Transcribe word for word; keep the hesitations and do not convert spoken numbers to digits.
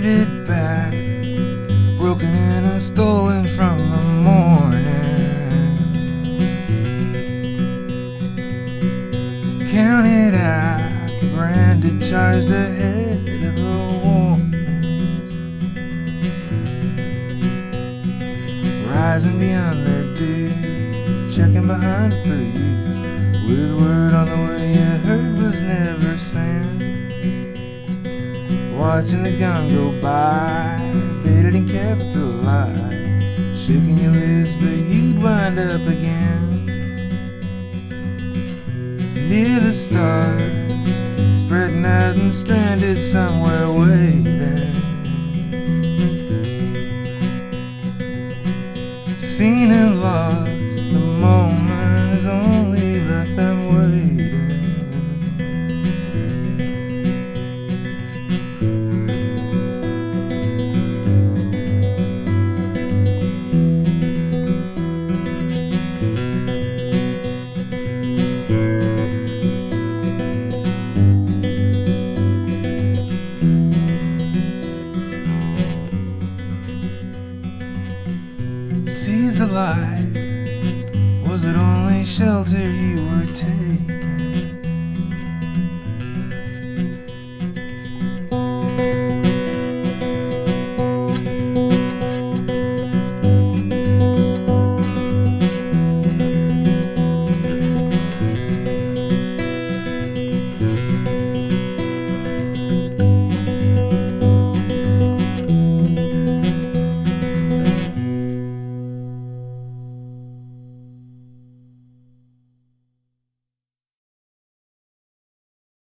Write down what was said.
give it back, broken in and stolen from the morning. Counted out the branded charged ahead of the warnings, rising beyond the day, checking behind for you, with word on the way you heard was never sent. Watching the gun go by, baited and capitalized, shaking your list, but you'd wind up again near the stars, spreading out and stranded somewhere waving.